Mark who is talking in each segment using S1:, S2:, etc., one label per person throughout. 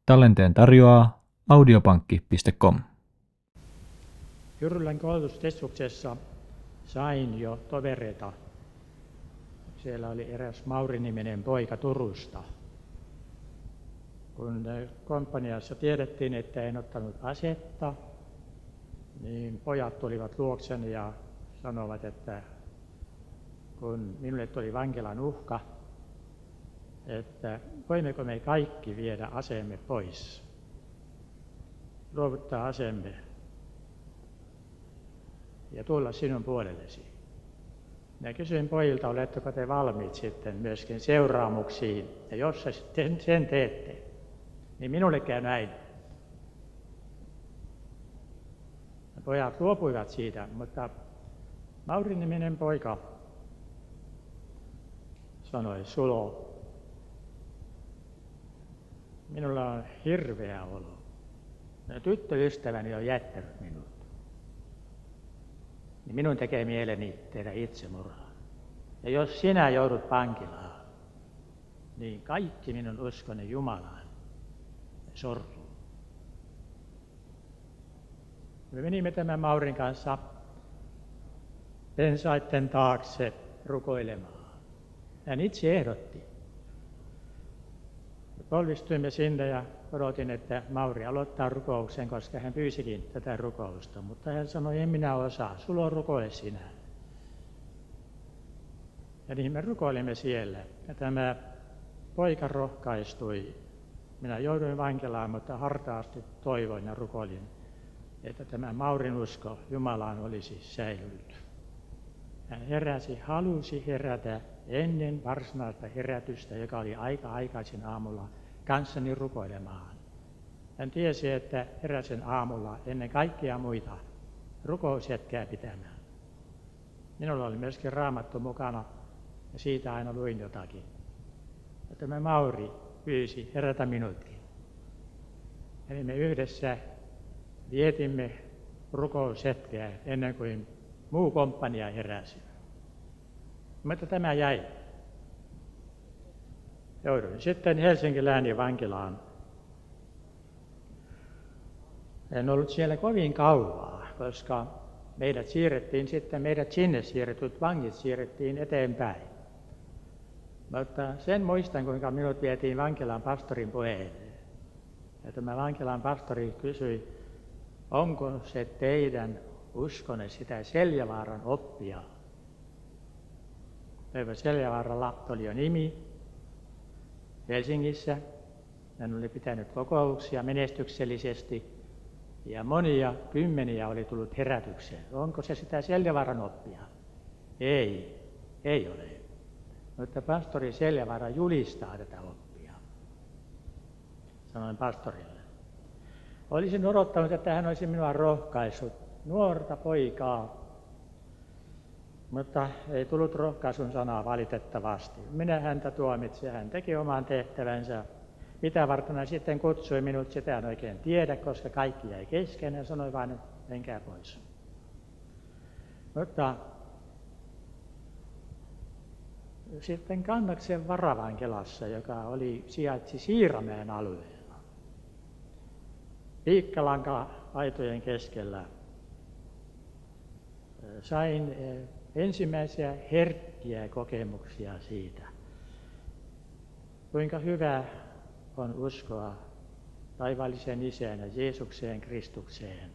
S1: Tallenteen tarjoaa audiopankki.com.
S2: Jyrylän koulutuskeskuksessa sain jo tovereita. Siellä oli eräs Mauri-niminen poika Turusta. Kun komppaniassa tiedettiin, että en ottanut asetta, niin pojat tulivat luokseni ja sanovat, että kun minulle tuli vankilan uhka, että voimmeko me kaikki viedä aseemme pois, luovuttaa aseemme ja tulla sinun puolellesi. Minä kysyin pojilta, oletteko te valmiit sitten myöskin seuraamuksiin, ja jos sen teette, niin minulle käy näin. Ja pojat luopuivat siitä, mutta Mauri-niminen poika sanoi, Sulo, minulla on hirveä olo. Ja tyttöystäväni on jättänyt minut. Niin minun tekee mieleni tehdä itsemurhaa. Ja jos sinä joudut vankilaan, niin kaikki minun uskoni Jumalaan sortuu. Me menimme tämän Maurin kanssa pensaitten taakse rukoilemaan. Hän itse ehdotti. Polvistuimme sinne ja odotin, että Mauri aloittaa rukouksen, koska hän pyysikin tätä rukousta. Mutta hän sanoi, en minä osaa, sulla on rukoile sinä. Ja niin me rukoilimme siellä. Ja tämä poika rohkaistui. Minä jouduin vankilaan, mutta hartaasti toivoin ja rukoilin, että tämä Maurin usko Jumalaan olisi säilynyt. Hän heräsi, halusi herätä ennen varsinaista herätystä, joka oli aika aikaisin aamulla, kanssani rukoilemaan. Hän tiesi, että heräsin aamulla ennen kaikkia muita rukoushetkeä pitämään. Minulla oli myöskin Raamattu mukana ja siitä aina luin jotakin. Ja tämä Mauri pyysi herätä minutkin. Eli me yhdessä vietimme rukoushetkeä ennen kuin muu komppania heräsi. Mutta tämä jäi. Jouduin sitten Helsingin lääninvankilaan. En ollut siellä kovin kauaa, koska meidät sinne siirretyt vangit siirrettiin eteenpäin. Mutta sen muistan, kuinka minut vietiin vankilan pastorin puheelle. Ja tämä vankilan pastori kysyi, onko se teidän uskonne sitä Seljavaaran oppia? Toivo Seljavaaralla oli jo nimi Helsingissä. Hän oli pitänyt kokouksia menestyksellisesti ja monia kymmeniä oli tullut herätykseen. Onko se sitä Seljavaaran oppia? Ei ole. Mutta pastori Seljavaara julistaa tätä oppia. Sanoin pastorille. Olisin odottanut, että hän olisi minua rohkaissut, nuorta poikaa. Mutta ei tullut rohkaisun sanaa valitettavasti. Minä häntä tuomitsin, hän teki oman tehtävänsä. Mitä varten hän sitten kutsui minut, sitä en oikein tiedä, koska kaikki jäi kesken. Hän sanoi vain, että menkää pois. Mutta sitten Kannaksen varavankilassa, joka sijaitsi Siiramäen alueella, piikkalanka-aitojen keskellä, sain ensimmäisiä herkkiä kokemuksia siitä, kuinka hyvä on uskoa taivaalliseen Isään ja Jeesukseen Kristukseen.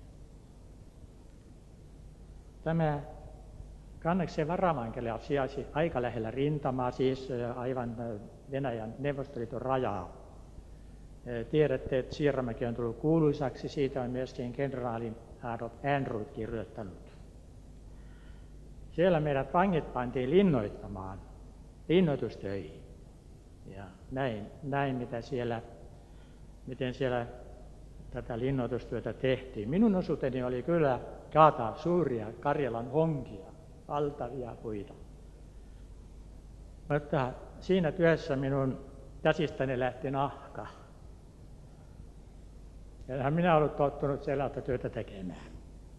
S2: Tämä Kannaksen varavankila sijaitsi aika lähellä rintamaa, siis aivan Venäjän Neuvostoliiton rajaa. Tiedätte, että Siiramäki on tullut kuuluisaksi, siitä on myöskin kenraali Adolf Ehrnrooth kirjoittanut. Siellä meidät vangit pantiin linnoittamaan, linnoitustöihin. Ja näin miten siellä tätä linnoitustyötä tehtiin. Minun osuuteni oli kyllä kaataa suuria Karjalan honkia, valtavia puita. Mutta siinä työssä minun käsistäni lähti nahka. Ja minä ollut tottunut sellaista työtä tekemään.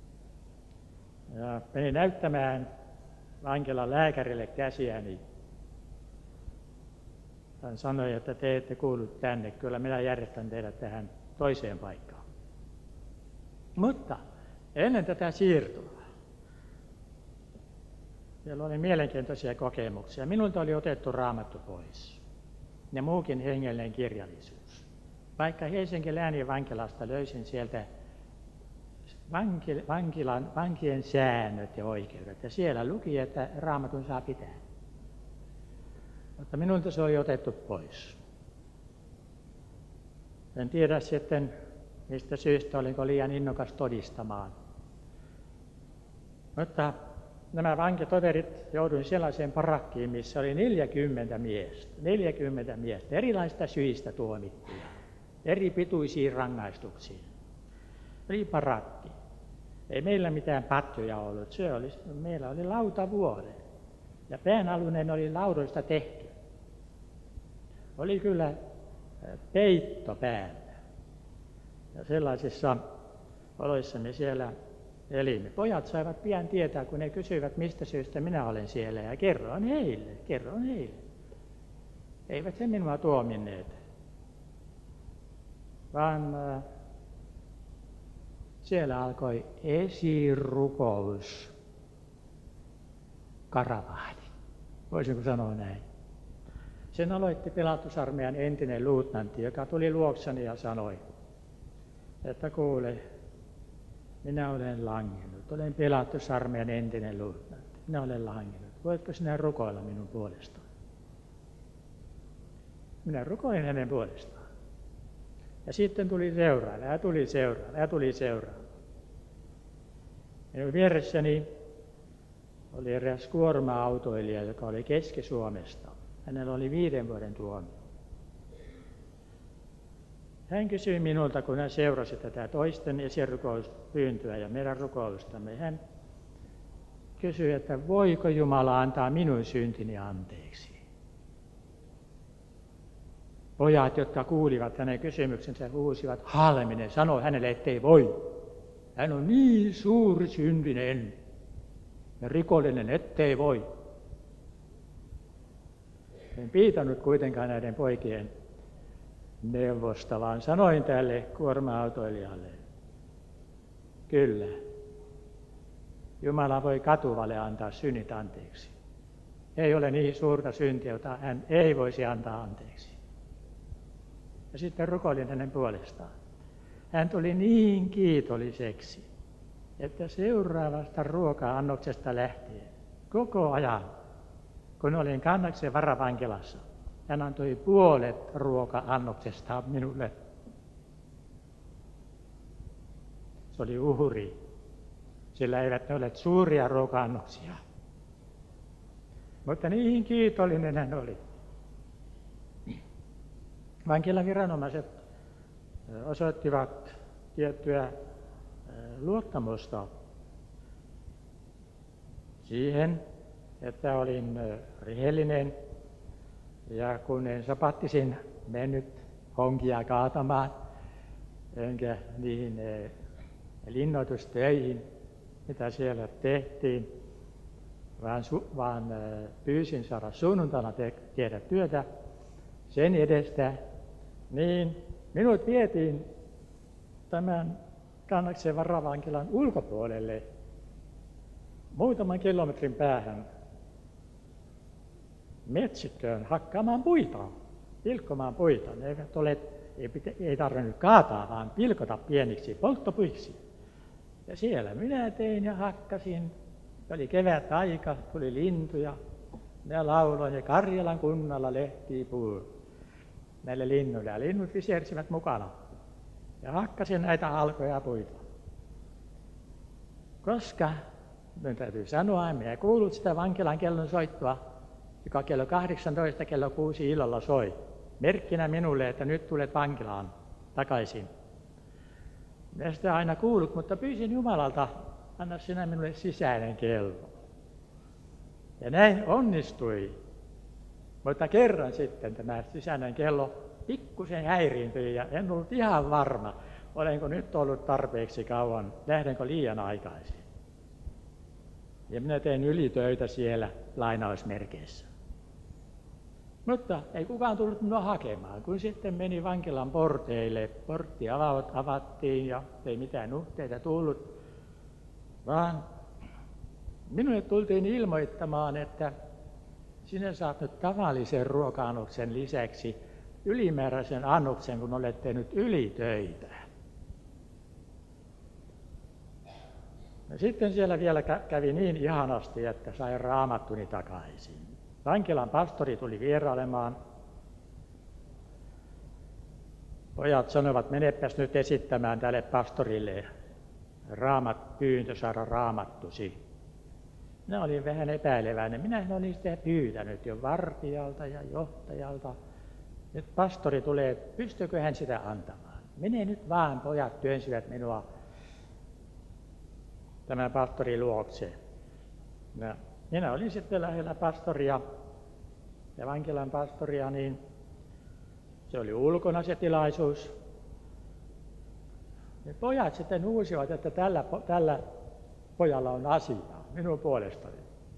S2: Ja menin näyttämään vankilan lääkärille käsiäni. Hän sanoi, että te ette kuulu tänne, kyllä minä järjestän teidät tähän toiseen paikkaan. Mutta ennen tätä siirtoa siellä oli mielenkiintoisia kokemuksia. Minulta oli otettu Raamattu pois ja muukin hengellinen kirjallisuus. Vaikka Helsingin lääninvankilasta löysin sieltä vankien säännöt ja oikeudet, ja siellä luki, että Raamatun saa pitää. Mutta minulta se oli otettu pois. En tiedä sitten, mistä syystä olinko liian innokas todistamaan. Mutta nämä vankitoverit jouduin sellaiseen parakkiin, missä oli 40 miestä. 40 miestä, erilaisista syistä tuomittuja, eri pituisiin rangaistuksiin. Oli parakki. Ei meillä mitään patjoja ollut. Meillä oli lautavuore. Ja päänalunen oli laudoista tehty. Oli kyllä peitto päällä. Ja sellaisissa oloissa me siellä elimme. Pojat saivat pian tietää, kun he kysyivät, mistä syystä minä olen siellä. Ja kerroin heille. Eivät he minua tuominneet, vaan siellä alkoi esirukous karavahdi. Voisinko sanoa näin? Sen aloitti Pilatusarmeijan entinen luutnantti, joka tuli luokseni ja sanoi, että kuule, minä olen langennut. Olen Pilatusarmeijan entinen luutnantti. Minä olen langennut. Voitko sinä rukoilla minun puolestaan? Minä rukoilin hänen puolestaan. Ja sitten tuli seuraava. Minun vieressäni oli eräs kuorma-autoilija, joka oli Keski-Suomesta. Hänellä oli 5 vuoden tuomio. Hän kysyi minulta, kun hän seurasi tätä toisten esirukouspyyntöä ja meidän rukoustamme. Hän kysyi, että voiko Jumala antaa minun syntini anteeksi. Pojat, jotka kuulivat hänen kysymyksensä, huusivat halminen, sanoi hänelle, ettei voi. Hän on niin suuri syntinen ja rikollinen, ettei voi. En piitannut kuitenkaan näiden poikien neuvosta, vaan sanoin tälle kuorma-autoilijalle, kyllä, Jumala voi katuvalle antaa synnit anteeksi. Ei ole niin suurta syntiä, jota hän ei voisi antaa anteeksi. Ja sitten rukoilin hänen puolestaan. Hän tuli niin kiitolliseksi, että seuraavasta ruoka-annoksesta lähtien, koko ajan, kun olin Kannaksen varavankilassa, hän antoi puolet ruoka-annoksesta minulle. Se oli uhri, sillä eivät ne ole suuria ruoka-annoksia. Mutta niin kiitollinen hän oli. Vankilan viranomaiset osoittivat tiettyä luottamusta siihen, että olin rehellinen ja kun en sapattisin mennyt honkia kaatamaan, enkä niihin linnoitustöihin, mitä siellä tehtiin, vaan pyysin saada sunnuntaina tehdä työtä sen edestä, niin minut vietiin tämän Kannaksen varavankilan ulkopuolelle muutaman kilometrin päähän metsikköön hakkaamaan puita, pilkkomaan puita. Ne eivät ole, ei tarvinnut kaataa, vaan pilkota pieniksi polttopuiksi. Ja siellä minä tein ja hakkasin. Oli kevät aika, tuli lintuja. Minä lauloin ja Karjalan kunnalla lehtii puu näille linnuille. Ja linnut visersivät mukana. Ja hakkasin näitä halkoja puita. Koska, minun täytyy sanoa, minä kuullut sitä vankilan kellon soittoa, joka kello 18, kello 6 illalla soi. Merkkinä minulle, että nyt tulet vankilaan takaisin. Minä sitä aina kuullut, mutta pyysin Jumalalta, anna sinä minulle sisäinen kello. Ja näin onnistui. Mutta kerran sitten tämä sisäinen kello pikkusen häiriintyi ja en ollut ihan varma, olenko nyt ollut tarpeeksi kauan, lähdenkö liian aikaisin. Ja minä tein ylitöitä siellä lainausmerkeissä. Mutta ei kukaan tullut minua hakemaan. Kun sitten meni vankilan porteille, portti avattiin ja ei mitään nuhteita tullut, vaan minulle tultiin ilmoittamaan, että sinä saat nyt tavallisen ruoka-annoksen lisäksi ylimääräisen annoksen, kun olet tehnyt ylitöitä. Ja sitten siellä vielä kävi niin ihanasti, että sain raamattuni takaisin. Vankilan pastori tuli vierailemaan. Pojat sanoivat, menepäs nyt esittämään tälle pastorille pyyntö saada raamattusi. Minä olin vähän epäileväinen. Minä olin sitä pyytänyt jo vartijalta ja johtajalta. Nyt pastori tulee, pystyykö hän sitä antamaan? Mene nyt vaan, pojat työnsivät minua tämän pastorin luokse. Minä olin sitten lähellä pastoria ja vankilan pastoria, niin se oli ulkona se tilaisuus. Ja pojat sitten huusivat, että tällä pojalla on asiaa minun puolestani.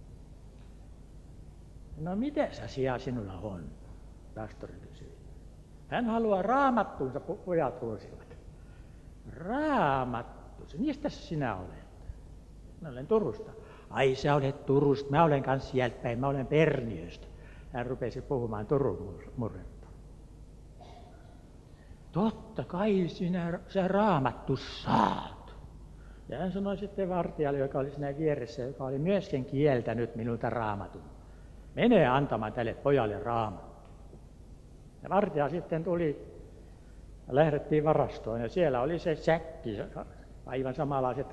S2: No mitäs asiaa sinulla on? Pastori kysyi. Hän haluaa raamattuunsa, pojat huusivat. Raamattuunsa, mistä sinä olet? Minä olen Turusta. Ai sä olet Turusta, mä olen kanssa sieltä päin, mä olen Perniöstä. Hän rupesi puhumaan Turun murretta. Totta kai sä raamattu saat. Ja hän sanoi sitten vartijalle, joka oli siinä vieressä, joka oli myöskin kieltänyt minulta raamatun. Mene antamaan tälle pojalle raamattu. Ja vartija sitten tuli ja lähdettiin varastoon ja siellä oli se säkki, aivan samanlaiset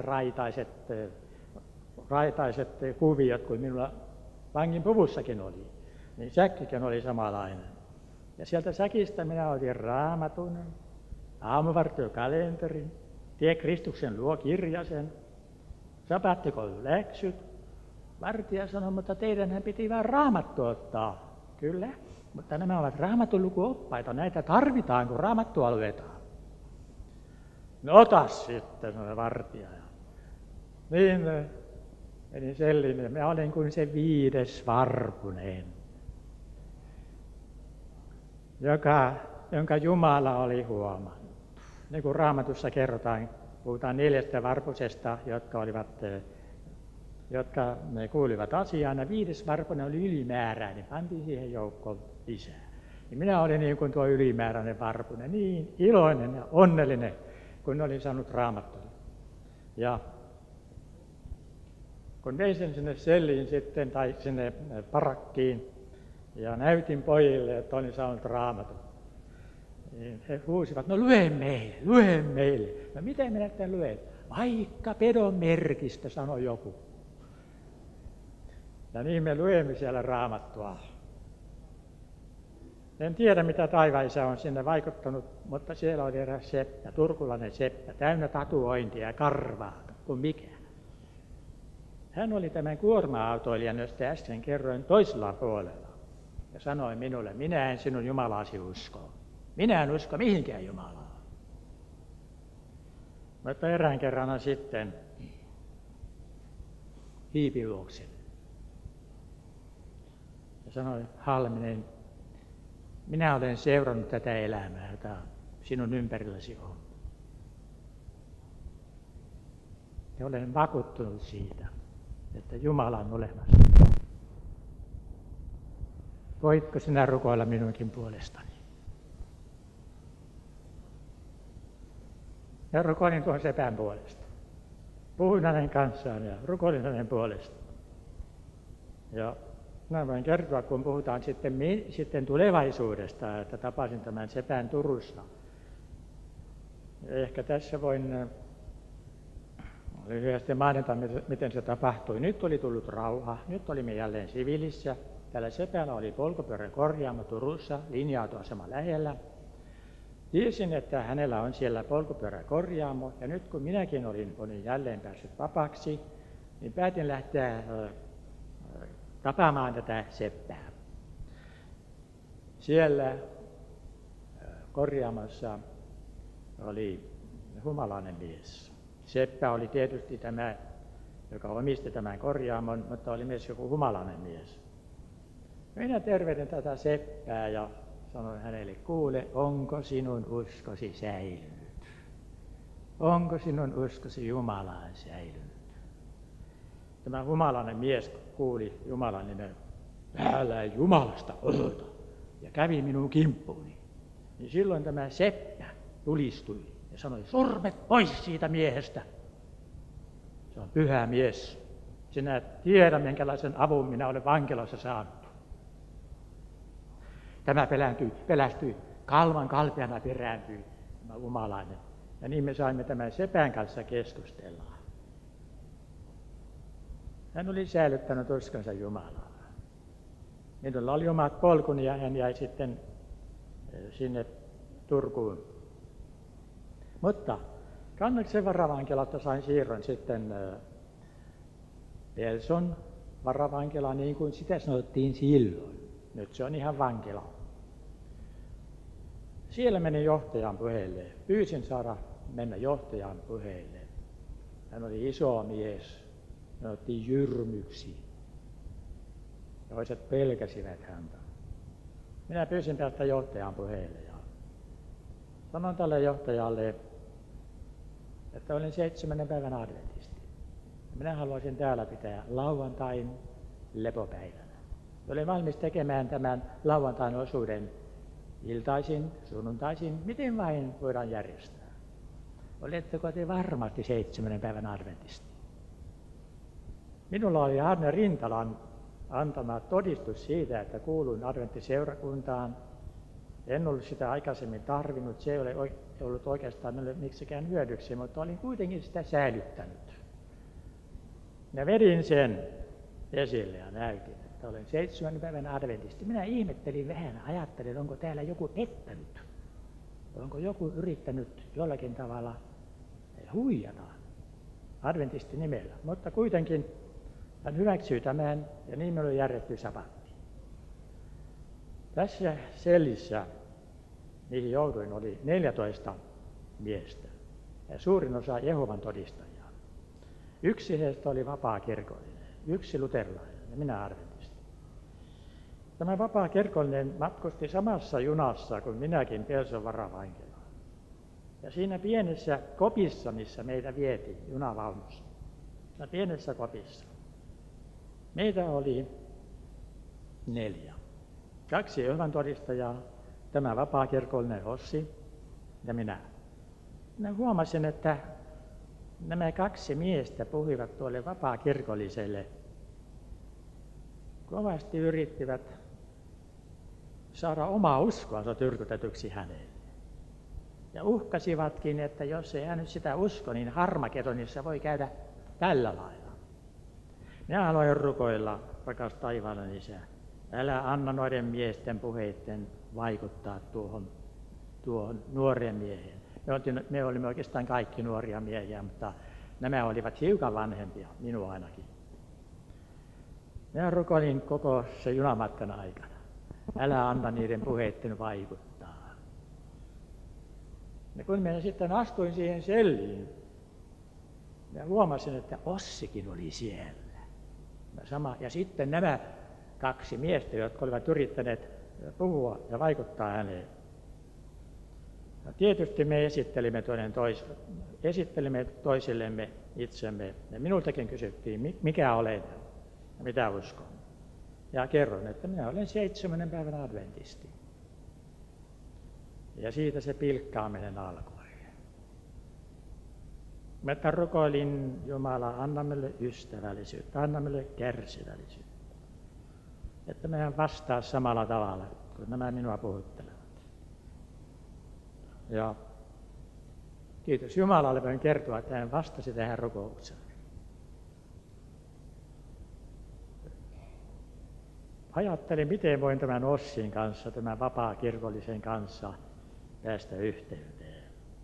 S2: raitaiset kuviot kuin minulla vangin puvussakin oli. Niin säkkikin oli samanlainen. Ja sieltä säkistä minä otin raamatun, aamuvartiokalenterin, Tie Kristuksen luo -kirjasen, sabattikoulun läksyt. Vartija sanoi, mutta teidänhän piti vaan raamattu ottaa. Kyllä, mutta nämä ovat raamatun lukuoppaita, näitä tarvitaan, kun raamattua luetaan. No ota sitten, sanoi vartija. Niin, eli sellinen, minä olin kuin se 5. varpunen, jonka Jumala oli huomannut. Niin kuin Raamatussa kerrotaan, puhutaan 4 varpusesta, jotka kuulivat asiaan, ja 5. varpunen oli ylimääräinen, pantiin siihen joukkoon lisää. Ja minä olin niin kuin tuo ylimääräinen varpunen, niin iloinen ja onnellinen, kun olin saanut Raamattua. Ja kun vein sen sinne selliin sitten, tai sinne parakkiin, ja näytin pojille, että olin saanut Raamatun, niin he huusivat, no lue meille. No miten minä sitten luen? Vaikka pedon merkistä, sanoi joku. Ja niin me luemme siellä Raamattua. En tiedä, mitä taivaisa on sinne vaikuttanut, mutta siellä oli eräs seppä, turkulainen seppä, täynnä tatuointia ja karvaa, kuin mikä. Hän oli tämän kuorma-autoilijan, josta äsken kerroin, toisella puolella. Ja sanoi minulle, minä en sinun Jumalasi usko. Minä en usko mihinkään Jumalaan. Mutta erään kerran sitten hiipi luokseni. Ja sanoi, Halminen, minä olen seurannut tätä elämää, jota sinun ympärilläsi on. Ja olen vakuuttunut siitä, että Jumala on olemassa. Voitko sinä rukoilla minunkin puolestani? Ja rukoilin tuon sepän puolesta. Puhuin hänen kanssaan ja rukoilin hänen puolesta. Ja mä voin kertoa, kun puhutaan sitten tulevaisuudesta, että tapasin tämän sepän Turussa. Ja ehkä tässä voin lyhyesti mainita, miten se tapahtui. Nyt oli tullut rauha, nyt olimme jälleen siviilissä. Tällä sepällä oli polkupyörän korjaamo Turussa, linja-autoasema lähellä. Tiesin, että hänellä on siellä polkupyörän korjaamo, ja nyt kun minäkin olin jälleen päässyt vapaaksi, niin päätin lähteä tapaamaan tätä seppää. Siellä korjaamossa oli humalainen mies. Seppä oli tietysti tämä, joka omisti tämän korjaamon, mutta oli myös joku humalainen mies. Minä tervehdin tätä seppää ja sanoin hänelle, kuule, onko sinun uskosi säilynyt? Onko sinun uskosi Jumalaan säilynyt? Tämä humalainen mies kuuli Jumalan nimen, älä Jumalasta odota, ja kävi minun kimppuuni. Niin silloin tämä seppä tulistui ja sanoi, sormet pois siitä miehestä. Se on pyhä mies. Sinä tiedä, minkälaisen avun minä olen vankilassa saanut. Tämä pelästyi, kalvan kalpeana perääntyi tämä humalainen. Ja niin me saimme tämän sepän kanssa keskustella. Hän oli säilyttänyt uskonsa Jumalaa. Minulla oli omat polkuni ja hän jäi sitten sinne Turkuun. Mutta Kannaksen varavankilasta sain siirron sitten Pelson varavankila, niin kuin sitä sanottiin silloin. Nyt se on ihan vankila. Siellä menin johtajan puheelle. Pyysin saada mennä johtajan puheelle. Hän oli iso mies. Sanottiin Jyrmyksi. Toiset pelkäsivät häntä. Minä pyysin päästä johtajan puheelle ja sanon tälle johtajalle, että olen 7. päivän adventisti. Minä haluaisin täällä pitää lauantain lepopäivänä. Olen valmis tekemään tämän lauantain osuuden iltaisin, sunnuntaisin, miten vain voidaan järjestää. Oletteko te varmasti 7. päivän adventisti? Minulla oli Arne Rintalan antama todistus siitä, että kuuluin adventtiseurakuntaan. En ollut sitä aikaisemmin tarvinnut, se ei ole ollut oikeastaan minulle miksikään hyödyksi, mutta olin kuitenkin sitä säilyttänyt. Ja vedin sen esille ja näytin, että olen 7. päivän adventisti. Minä ihmettelin vähän, ajattelin, onko täällä joku pettänyt. Onko joku yrittänyt jollakin tavalla huijata adventistin nimellä. Mutta kuitenkin hän hyväksyi tämän ja niin minulle järjestyi sapatti. Tässä sellissä, mihin jouduin, oli 14 miestä ja suurin osa Jehovan todistajia. Yksi heistä oli vapaakirkollinen, yksi luterilainen ja minä adventisti. Tämä vapaakirkollinen matkusti samassa junassa kuin minäkin Pelson varavankilaan. Ja siinä pienessä kopissa, missä meitä vietiin junavaunussa, siinä pienessä kopissa, meitä oli 4. 2 Jehovan todistajaa, tämä vapaakirkollinen Ossi ja minä. Minä huomasin, että nämä 2 miestä puhuivat tuolle vapaakirkolliselle. Kovasti yrittivät saada omaa uskoansa tyrkytetyksi hänelle. Ja uhkasivatkin, että jos ei hän nyt sitä usko, niin Harmageddonissa voi käydä tällä lailla. Minä aloin rukoilla, rakas taivaallinen Isä, älä anna noiden miesten puheitten vaikuttaa tuohon nuoreen mieheen. Me olimme oikeastaan kaikki nuoria miehiä, mutta nämä olivat hiukan vanhempia, minua ainakin. Minä rukoilin koko se junamatkan aikana. Älä anna niiden puheitten vaikuttaa. Ja kun minä sitten astuin siihen selliin, minä huomasin, että Ossikin oli siellä. Ja sitten nämä 2 miestä, jotka olivat yrittäneet puhua ja vaikuttaa häneen. Ja tietysti me esittelimme toisillemme itsemme. Ja minultakin kysyttiin, mikä olen ja mitä uskon. Ja kerron, että minä olen 7. päivän adventisti. Ja siitä se pilkkaaminen alkoi. Mä rukoilin Jumala, anna meille ystävällisyyttä, anna meille kärsivällisyyttä. Että mehän vastaa samalla tavalla, kun nämä minua puhuttelevat. Ja kiitos Jumalalle, voin kertoa, että hän vastasi tähän rukoukseen. Ajattelin, miten voin tämän Ossin kanssa, tämän vapaakirkollisen kanssa päästä yhteyteen.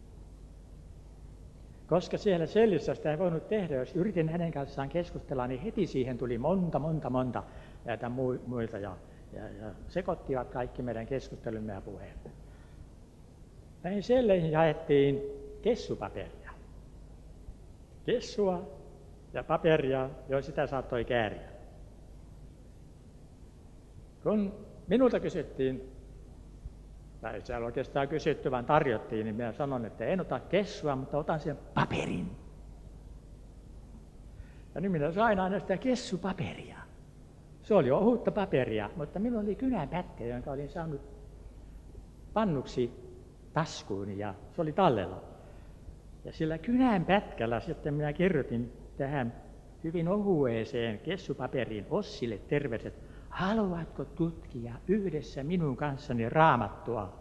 S2: Koska siellä sellissä sitä ei voinut tehdä, jos yritin hänen kanssaan keskustella, niin heti siihen tuli monta näitä muita ja sekoittivat kaikki meidän keskustelumme ja puheemme. Näihin selleihin jaettiin kessupaperia. Kessua ja paperia, jo sitä saattoi kääriä. kun minulta kysyttiin, tai ei siellä oikeastaan kysytty, vaan tarjottiin, niin minä sanon, että en ota kessua, mutta otan sen paperin. Ja niin minä sain aina sitä kessupaperia. Se oli ohutta paperia, mutta minulla oli kynänpätkä, jonka olin saanut pannuksi taskuuni ja se oli tallella. Ja sillä kynänpätkällä sitten minä kirjoitin tähän hyvin ohueeseen kessupaperiin Ossille terveiset. Haluatko tutkia yhdessä minun kanssani Raamattua?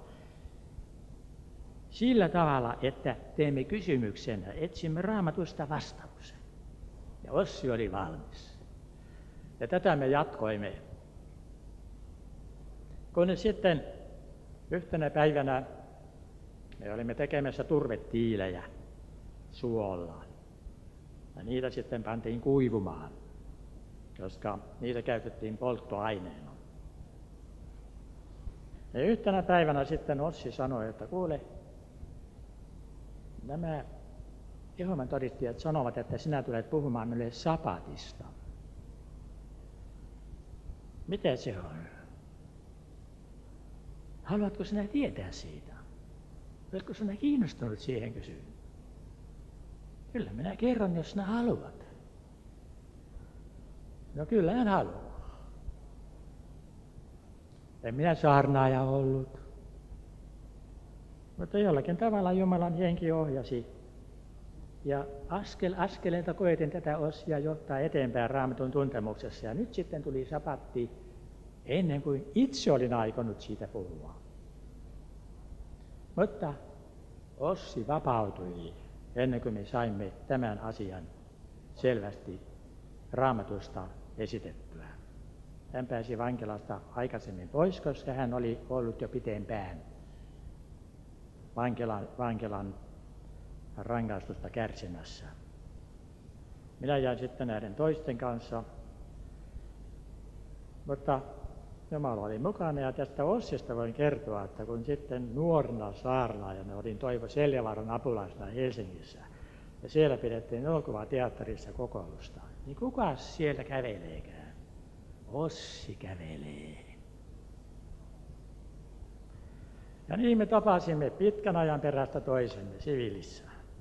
S2: Sillä tavalla, että teemme kysymyksen ja etsimme Raamatusta vastauksen. Ja Ossi oli valmis. Ja tätä me jatkoimme. Kun sitten yhtenä päivänä me olimme tekemässä turvetiilejä suollaan. Ja niitä sitten pantiin kuivumaan, koska niitä käytettiin polttoaineena. Ja yhtenä päivänä sitten Ossi sanoi, että kuule, nämä Jehovan todistajat sanovat, että sinä tulet puhumaan meille sapatista. Miten se on? Haluatko sinä tietää siitä? Oletko sinä kiinnostunut siihen kysyyn? Kyllä minä kerron, jos sinä haluat. No kyllä en halua. En minä saarnaaja ollut. Mutta jollakin tavalla Jumalan henki ohjasi. Ja askel askeleelta koetin tätä Ossia johtaa eteenpäin Raamatun tuntemuksessa. Ja nyt sitten tuli sapatti ennen kuin itse olin aikonut siitä puhua. Mutta Ossi vapautui ennen kuin me saimme tämän asian selvästi Raamatusta esitettyä. Hän pääsi vankilasta aikaisemmin pois, koska hän oli ollut jo pitempään vankilan rangaistusta kärsimässä. Minä jäin sitten näiden toisten kanssa, mutta Jumala oli mukana ja tästä Ossista voin kertoa, että kun sitten nuorena saarnaajana olin Toivo Seljavaaran apulaisena Helsingissä ja siellä pidettiin elokuvateatterissa kokousta, niin kuka siellä käveleekään? Ossi kävelee. Ja niin me tapasimme pitkän ajan perästä toisemme siviilissä.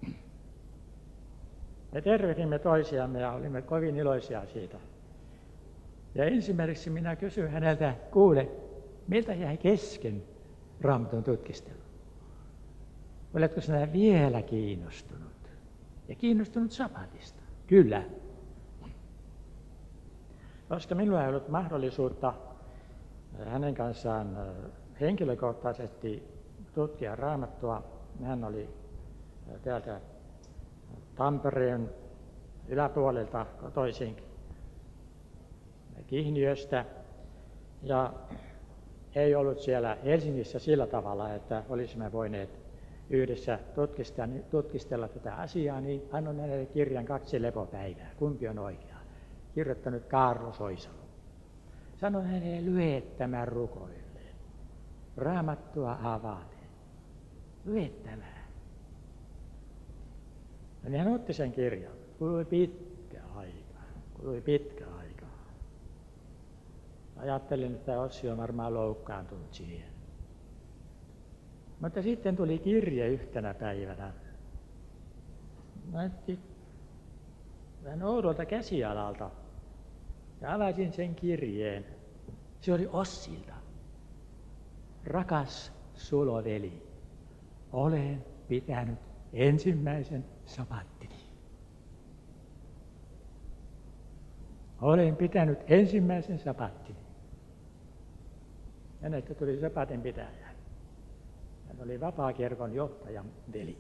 S2: Me tervehdimme toisiamme ja olimme kovin iloisia siitä. Ja ensimmäiseksi minä kysyin häneltä, kuule, miltä jäi kesken Raamatun tutkistelu? Oletko sinä vielä kiinnostunut? Ja kiinnostunut sapatista? Kyllä. Koska minulla ei ollut mahdollisuutta hänen kanssaan henkilökohtaisesti tutkia Raamattua, hän oli täältä Tampereen yläpuolelta kotoisin Kihniöstä ja ei ollut siellä Helsingissä sillä tavalla, että olisimme voineet yhdessä tutkistella tätä asiaa, niin annoin hänelle kirjan 2 lepopäivää, kumpi on oikea, kirjoittanut Kaarlo Soisalo. Sanoin hänelle, lue tämä rukoilleen, Raamattua avaten, lue tämä. Ja niin hän otti sen kirjan, kului pitkä aika. Ajattelin, että Ossi on varmaan loukkaantunut siihen. Mutta sitten tuli kirje yhtenä päivänä. Näytti vähän oudolta käsialalta. Ja avasin sen kirjeen. Se oli Ossilta. Rakas suloveli, olen pitänyt ensimmäisen sabattini. Olen pitänyt ensimmäisen sabattini. Hänestä tuli sabatin pitäjä. Hän oli vapaakirkon johtajan veli.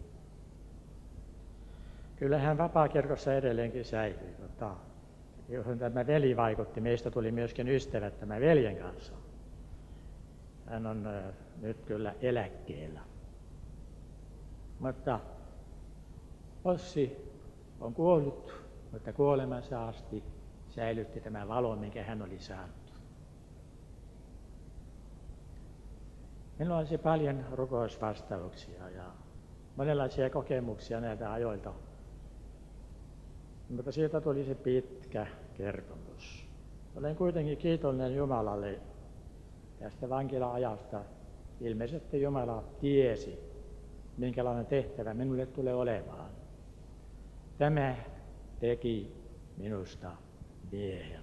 S2: Kyllä hän vapaakirkossa edelleenkin säilyi, mutta johon tämä veli vaikutti, meistä tuli myöskin ystävät tämän veljen kanssa. Hän on nyt kyllä eläkkeellä. Mutta Ossi on kuollut, mutta kuolemansa asti säilytti tämän valon, minkä hän oli saanut. Minulla olisi paljon rukousvastauksia ja monenlaisia kokemuksia näiltä ajoilta. Mutta siitä tuli se pitkä kertomus. Olen kuitenkin kiitollinen Jumalalle tästä vankila-ajasta. Ilmeisesti Jumala tiesi, minkälainen tehtävä minulle tulee olemaan. Tämä teki minusta miehen.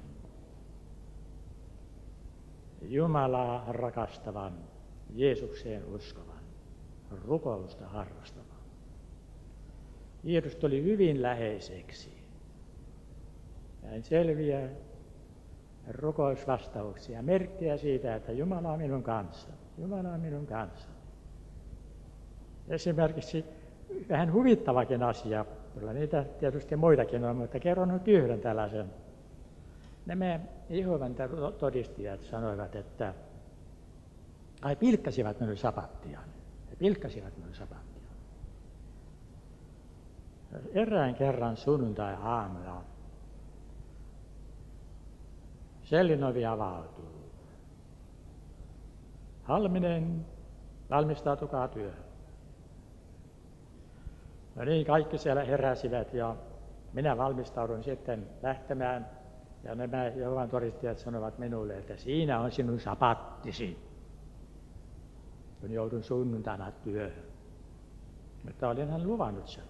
S2: Jumalaa rakastavan, Jeesukseen uskovan, rukousta harrastavan. Jeesus tuli hyvin läheiseksi. Näin selviä rukousvastauksia, merkkejä siitä, että Jumala on minun kanssa. Jumala on minun kanssa. Esimerkiksi vähän huvittavakin asia, kyllä niitä tietysti muitakin on, mutta kerron nyt yhden tällaisen. Nämä Jehovan todistajat sanoivat, että pilkkasivat minun sapattiaan. He pilkkasivat minun sapattiaan. Erään kerran sunnuntai-aamuna sellin ovi avautuu. Halminen, valmistautukaa työhön. No niin, kaikki siellä heräsivät ja minä valmistaudun sitten lähtemään. Ja nämä Jehovan todistajat sanovat minulle, että siinä on sinun sapattisi, kun joudun sunnuntaina työhön. Mutta olinhan luvannut sen.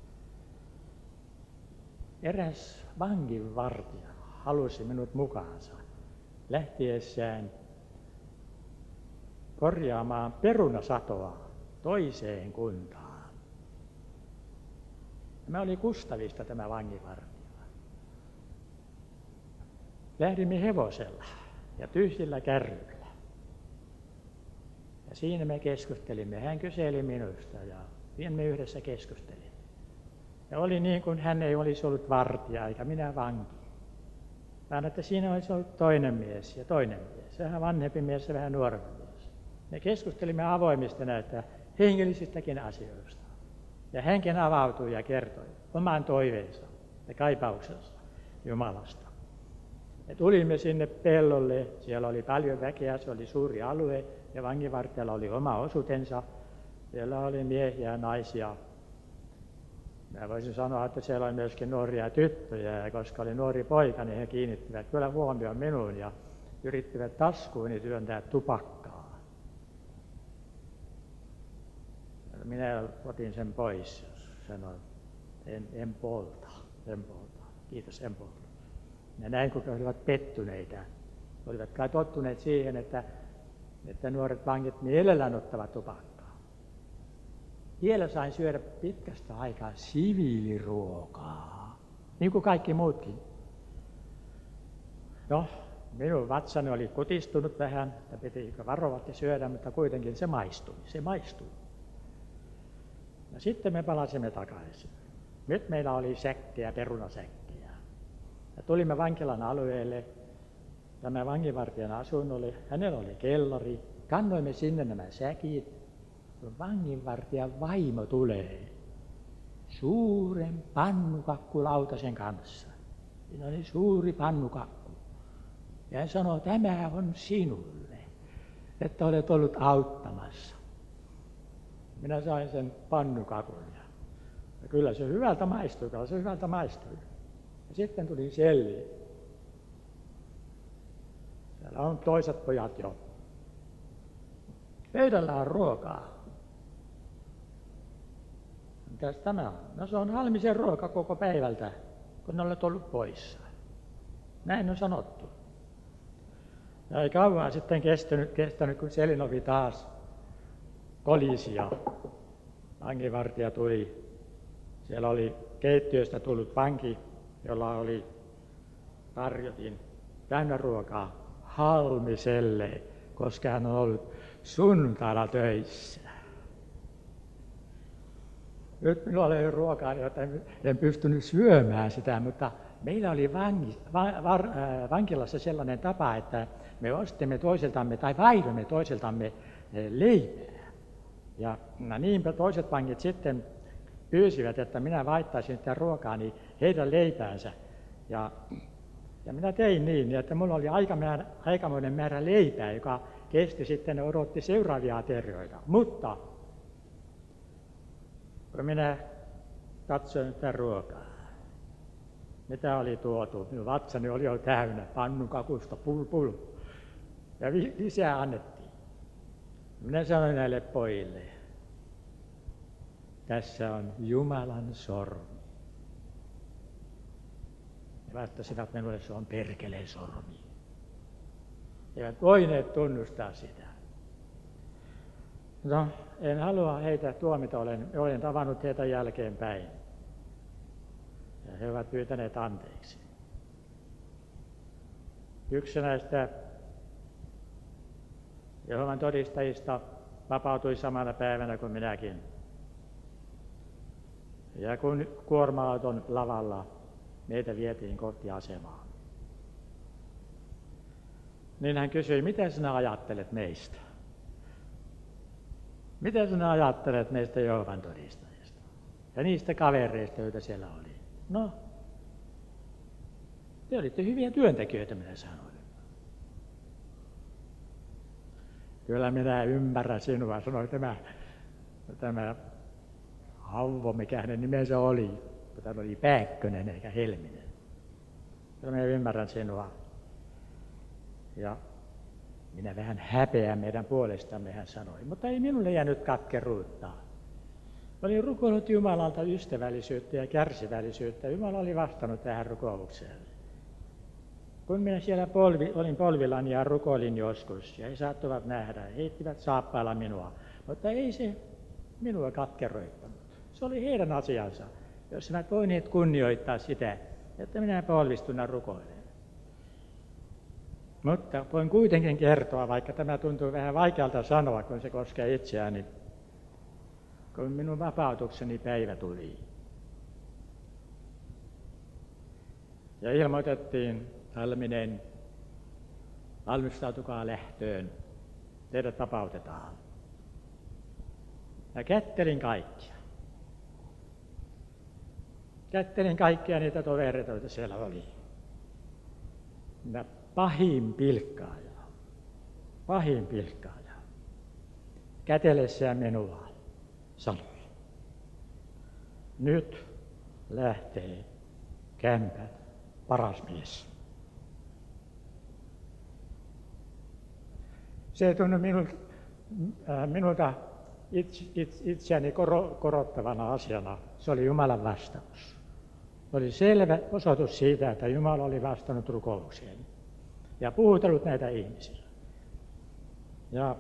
S2: Eräs vanginvartija halusi minut mukaansa lähtiessään korjaamaan perunasatoa toiseen kuntaan. Tämä oli Kustavista tämä vanginvartija. Lähdimme hevosella ja tyhjillä kärryillä. Ja siinä me keskustelimme. Hän kyseli minusta ja me yhdessä keskustelimme. Ja oli niin kuin hän ei olisi ollut vartija eikä minä vanki. Vaan että siinä olisi ollut toinen mies ja toinen mies. Vähän vanhempi mies ja vähän nuorempi mies. Me keskustelimme avoimista näistä hengellisistäkin asioista. Ja hänkin avautui ja kertoi oman toiveensa ja kaipauksensa Jumalasta. Me tulimme sinne pellolle, siellä oli paljon väkeä, se oli suuri alue ja vanginvartijalla oli oma osuutensa. Siellä oli miehiä ja naisia. Mä voisin sanoa, että siellä oli myöskin nuoria tyttöjä ja koska oli nuori poika, niin he kiinnittivät kyllä huomioon minuun ja yrittivät taskuuni työntää tupakkaa. Minä otin sen pois ja sanoin, en polta. Kiitos, en polta. Ja näin, kun he olivat pettyneitä. Olivat kai tottuneet siihen, että nuoret vangit mielellään ottavat tupakkaa. Vielä sain syödä pitkästä aikaa siviiliruokaa, niin kuin kaikki muutkin. No, minun vatsani oli kutistunut vähän, että piti varovasti syödä, mutta kuitenkin se maistui. Ja sitten me palasimme takaisin. Nyt meillä oli säkkejä, perunasäkkejä. Ja tulimme vankilan alueelle, tämä vanginvartijan asunnolle, hänellä oli kellari, kannoimme sinne nämä säkit, kun vanginvartijan vaimo tulee suuren pannukakkulautaseen kanssa. Siinä oli suuri pannukakku. Ja hän sanoi, tämä on sinulle, että olet ollut auttamassa. Minä sain sen pannukakun ja kyllä se hyvältä maistui. Ja sitten tuli selli. Siellä on toiset pojat jo. Pöydällä on ruokaa. Mitäs tämä on? No se on Halmisen ruoka koko päivältä, kun ne olet ollut poissa. Näin on sanottu. Ja ei kauan sitten kestänyt kun selin ovi taas kolisi ja vanginvartija tuli. Siellä oli keittiöstä tullut vanki, jolla oli tarjotin täynnä ruokaa Halmiselle, koska hän on ollut sunnuntaina töissä. Nyt minulla oli ruokaa, joten en pystynyt syömään sitä, mutta meillä oli vankilassa sellainen tapa, että me ostimme toisiltamme tai vaihdoimme toisiltamme leipää. Ja niinpä toiset vangit sitten pyysivät, että minä vaihtaisin sitä ruokaani heidän leipäänsä. Ja minä tein niin, että minulla oli aikamoinen määrä leipää, joka kesti sitten ja odotti seuraavia aterioita. Mutta kun minä katsoin sitä ruokaa, mitä oli tuotu, minun vatsani oli jo täynnä pannukakusta pul. Ja lisää annettiin. Minä sanoin näille pojille, tässä on Jumalan sormi. He vastasivat minulle, se on perkeleen sormi. He eivät voineet tunnustaa sitä. No, en halua heitä tuomita, olen tavannut heitä jälkeenpäin. Ja he ovat pyytäneet anteeksi. Yksi näistä Jehovan todistajista vapautui samana päivänä kuin minäkin. Ja kun kuorma-auton lavalla meitä vietiin kohti asemaa, niin hän kysyi, mitä sinä ajattelet meistä? Mitä sinä ajattelet meistä Jehovan todistajista? Ja niistä kavereista, joita siellä oli. No, te olitte hyviä työntekijöitä, minä sanoin. Kyllä minä ymmärrän sinua, sanoi tämä Hauvo, mikä hänen nimensä oli. Tämä oli Pääkkönen eikä Helminen. Kyllä minä ymmärrän sinua. Ja minä vähän häpeän meidän puolestamme, hän sanoi. Mutta ei minulle jäänyt katkeruutta. Olin rukoillut Jumalalta ystävällisyyttä ja kärsivällisyyttä. Jumala oli vastannut tähän rukoukseen. Kun minä siellä olin polvillani ja rukoilin joskus, ja he saattoivat nähdä, heittivät saappailla minua, mutta ei se minua katkeroittanut. Se oli heidän asiansa, jos he voineet kunnioittaa sitä, että minä polvistuna rukoilen. Mutta voin kuitenkin kertoa, vaikka tämä tuntuu vähän vaikealta sanoa, kun se koskee itseäni, kun minun vapautukseni päivä tuli. Ja ilmoitettiin, Salminen, valmistautukaa lähtöön, teidät vapautetaan. Ja kättelin kaikkia. Kättelin kaikkia niitä tovereita, joita siellä oli. Ja pahin pilkkaaja, kätelessään minua, sanoi, nyt lähtee kämpän paras mies. Se ei tunnu minulta itseäni korottavana asiana. Se oli Jumalan vastaus. Se oli selvä osoitus siitä, että Jumala oli vastannut rukoukseen ja puhutellut näitä ihmisiä. Ja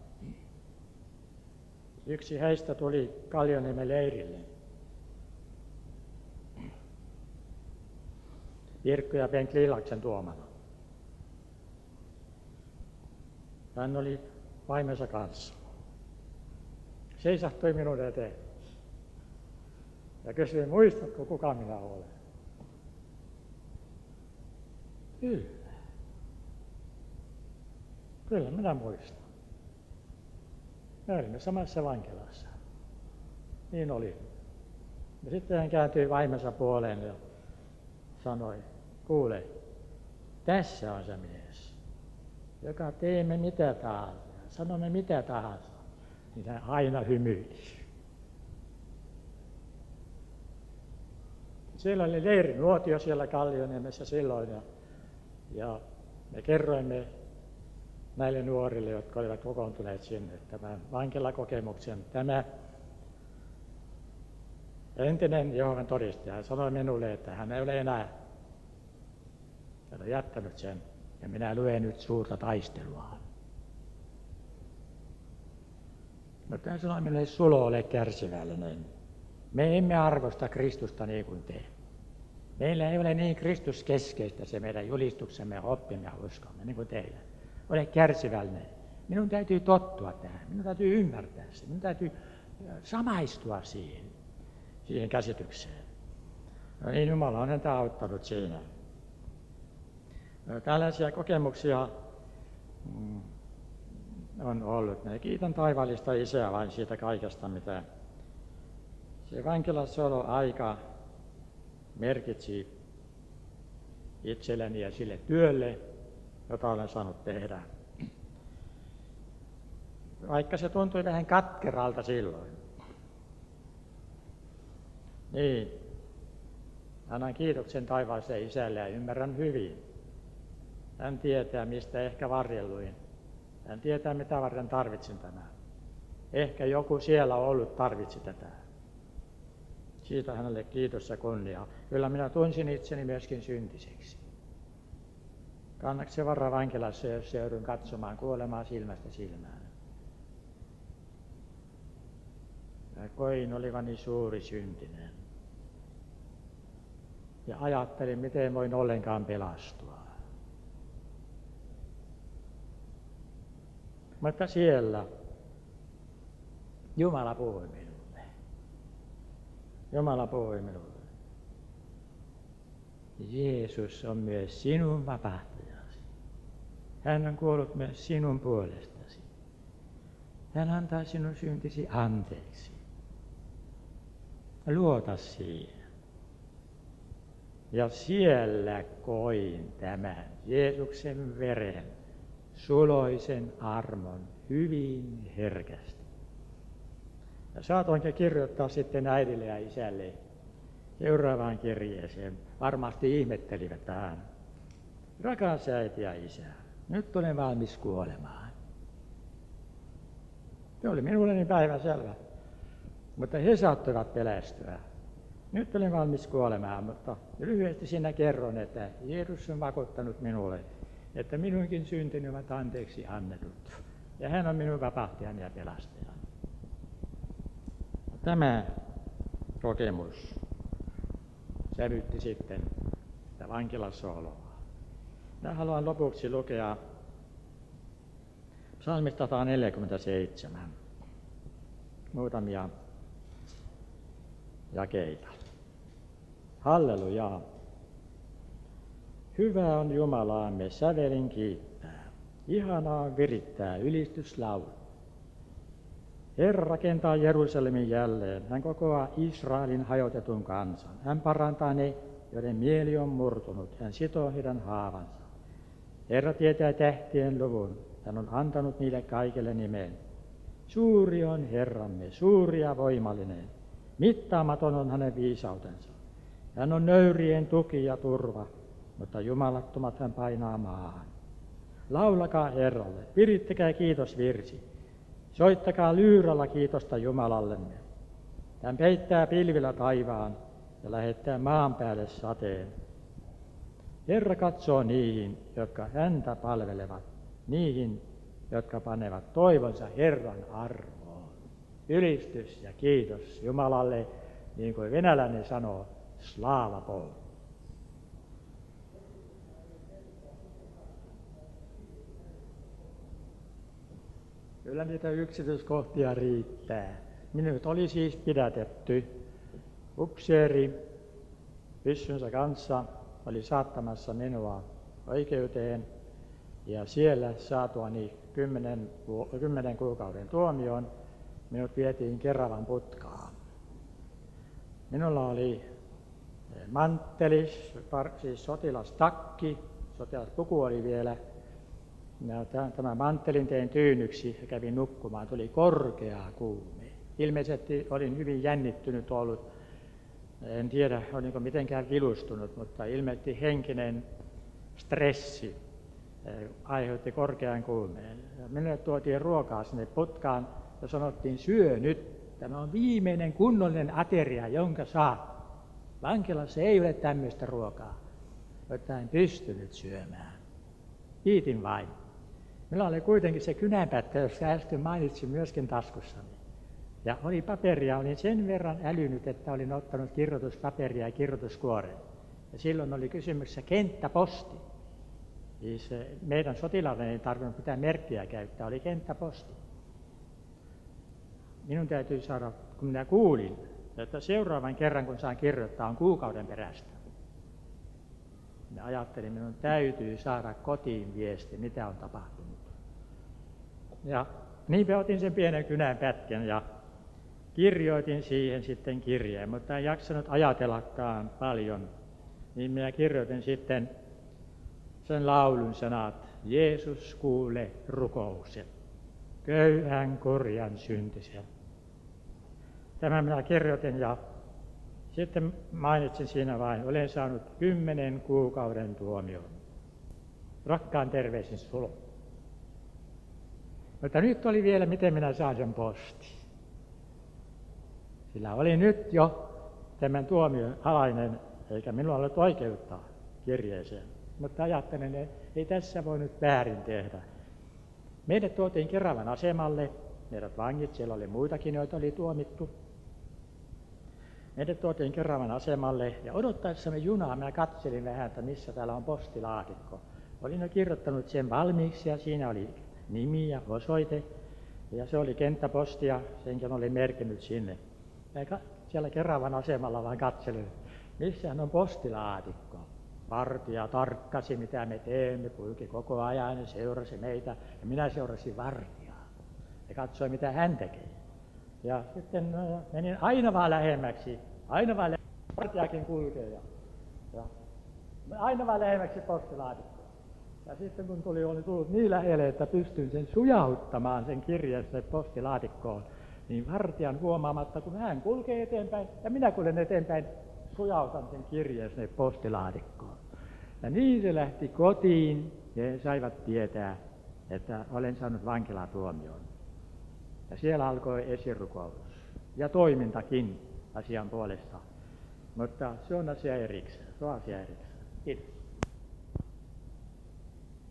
S2: yksi heistä tuli Kallioniemen leirille. Virkku ja Bengt Lillaksen tuomana. Hän oli vaimonsa kanssa. Seisahtui minun eteen ja kysyi, muistatko kuka minä olen? Kyllä minä muistan. Me olimme samassa vankilassa. Niin oli. Ja sitten hän kääntyi vaimonsa puoleen ja sanoi, kuule, tässä on se mies, joka teemme mitä tahansa, sanomme mitä tahansa, niin hän aina hymyili. Siellä oli leirinuotio siellä Kallioniemessä silloin ja me kerroimme näille nuorille, jotka olivat kokoontuneet sinne, tämän vankilakokemuksen. Tämä entinen Jehovan todistaja sanoi minulle, että hän ei ole enää jättänyt sen, ja minä luen nyt suurta taistelua. Mutta hän sanoi minulle, Sulo, ole kärsivällinen. Me emme arvosta Kristusta niin kuin te. Meillä ei ole niin Kristuskeskeistä se meidän julistuksemme, oppimme ja uskomme, niin kuin teillä. Ole kärsivällinen. Minun täytyy tottua tähän, minun täytyy ymmärtää se, minun täytyy samaistua siihen käsitykseen. No niin, Jumala on häntä auttanut siinä. No, tällaisia kokemuksia on ollut. Ja kiitän taivaallista Isää vain siitä kaikesta, mitä se vankilassaoloaika merkitsi itselleni ja sille työlle, jota olen saanut tehdä. Vaikka se tuntui vähän katkeralta silloin. Niin, annan kiitoksen taivaaseen Isälle ja ymmärrän hyvin. Hän tietää, mistä ehkä varjelluin Hän tietää, mitä varten tarvitsin tämän. Ehkä joku siellä ollut tarvitsi tätä. Siitä hänelle kiitos ja kunnia. Kyllä minä tunsin itseni myöskin syntiseksi. Kannaksi se varra vankilassa, jos joudun katsomaan kuolemaa silmästä silmään. Ja koin olivani suuri syntinen. Ja ajattelin, miten voin ollenkaan pelastua. Mutta siellä Jumala puhui minulle. Jumala puhui minulle. Jeesus on myös sinun vapahtajasi. Hän on kuollut myös sinun puolestasi. Hän antaa sinun syntisi anteeksi. Luota siihen. Ja siellä koin tämän Jeesuksen veren, suloisen armon hyvin herkästi. Ja saatoinkin kirjoittaa sitten äidille ja isälle seuraavaan kirjeeseen. Varmasti ihmettelivät vähän. Rakas äiti ja isä, nyt olen valmis kuolemaan. Se oli minulle niin päivänselvä. Mutta he saattoivat pelästyä. Nyt olen valmis kuolemaan, mutta lyhyesti siinä kerron, että Jeesus on vakuuttanut minulle, että minunkin syntini ovat anteeksi annetut. Ja hän on minun vapahtajani ja pelastajani. Tämä kokemus sävytti sitten sitä vankilassa oloa. Minä haluan lopuksi lukea psalmista 147 muutamia jakeita. Halleluja! Hyvä on Jumalaamme sävelin kiittää. Ihanaa on virittää ylistyslaulu. Herra rakentaa Jerusalemin jälleen. Hän kokoaa Israelin hajotetun kansan. Hän parantaa ne, joiden mieli on murtunut. Hän sitoo heidän haavansa. Herra tietää tähtien luvun. Hän on antanut niille kaikille nimen. Suuri on Herramme, suuri ja voimallinen. Mittaamaton on hänen viisautensa. Hän on nöyrien tuki ja turva, mutta jumalattomat hän painaa maahan. Laulakaa Herralle, virittäkää kiitosvirsi. Soittakaa lyyralla kiitosta Jumalallemme. Hän peittää pilvillä taivaan ja lähettää maan päälle sateen. Herra katsoo niihin, jotka häntä palvelevat, niihin, jotka panevat toivonsa Herran arvoon. Ylistys ja kiitos Jumalalle, niin kuin venäläinen sanoo, slava Bogu. Kyllä niitä yksityiskohtia riittää. Minut oli siis pidätetty. Upseeri pyssynsä kanssa oli saattamassa minua oikeuteen ja siellä saatuani 10 kuukauden tuomion minut vietiin Keravan putkaan. Minulla oli mantteli, siis sotilastakki, sotilaspuku oli vielä. Ja tämän manttelin tein tyynyksi ja kävin nukkumaan. Tuli korkea kuume. Ilmeisesti olin hyvin jännittynyt ollut. En tiedä, olinko mitenkään vilustunut, mutta ilmeisesti henkinen stressi aiheutti korkean kuumeen. Ja minulle tuotiin ruokaa sinne putkaan ja sanottiin, syö nyt. Tämä on viimeinen kunnollinen ateria, jonka saat. Vankilassa ei ole tämmöistä ruokaa, jota en pystynyt syömään. Kiitin vain. Minulla oli kuitenkin se kynänpätkä, josta äsken mainitsin myöskin taskussani. Ja oli paperia, olin sen verran älynyt, että olin ottanut kirjoituspaperia ja kirjoituskuoren. Ja silloin oli kysymyksessä kenttäposti. Siis meidän sotilaiden ei tarvinnut pitää merkkiä käyttää, oli kenttäposti. Minun täytyy saada, kun minä kuulin, että seuraavan kerran kun saan kirjoittaa on kuukauden perästä. Minä ajattelin, minun täytyy saada kotiin viesti, mitä on tapahtunut. Ja niinpä otin sen pienen kynänpätkän ja kirjoitin siihen sitten kirjeen, mutta en jaksanut ajatellakaan paljon. Niin minä kirjoitin sitten sen laulun sanat, Jeesus kuule rukouksen, köyhän kurjan syntisen. Tämän minä kirjoitin ja sitten mainitsin siinä vain, olen saanut 10 kuukauden tuomion. Rakkaan terveisin Sulo. Mutta nyt oli vielä, miten minä saan sen postiin. Sillä oli nyt jo tämän tuomion alainen, eikä minulla ole oikeutta kirjeeseen. Mutta ajattelin, että ei tässä voi nyt väärin tehdä. Meidät tuotiin Keravan asemalle, meidät vangit, siellä oli muitakin, joita oli tuomittu. Meidät tuotiin Keravan asemalle ja odottaessamme junaa minä katselin vähän, että missä täällä on postilaatikko. Olin jo kirjoittanut sen valmiiksi ja siinä oli nimi ja osoite ja se oli kenttäposti ja senkin olin merkinnyt sinne. Ja siellä Keravan asemalla vaan katselin, missähän on postilaatikko. Vartija tarkkasi, mitä me teemme, kulki koko ajan ja seurasi meitä ja minä seurasin vartijaa ja katsoin, mitä hän tekee. Ja sitten menin aina vaan lähemmäksi, vartijakin kulkee ja aina vaan lähemmäksi postilaatikkoa. Ja sitten kun oli tullut niin lähelle, että pystyin sen sujauttamaan sen kirjeen postilaatikkoon, niin vartijan huomaamatta, kun hän kulkee eteenpäin ja minä kuljen eteenpäin, sujautan sen kirjeen sinne postilaatikkoon. Ja niin se lähti kotiin ja he saivat tietää, että olen saanut vankilatuomion. Ja siellä alkoi esirukous ja toimintakin asian puolesta. Mutta se on asia erikseen. Kiitos.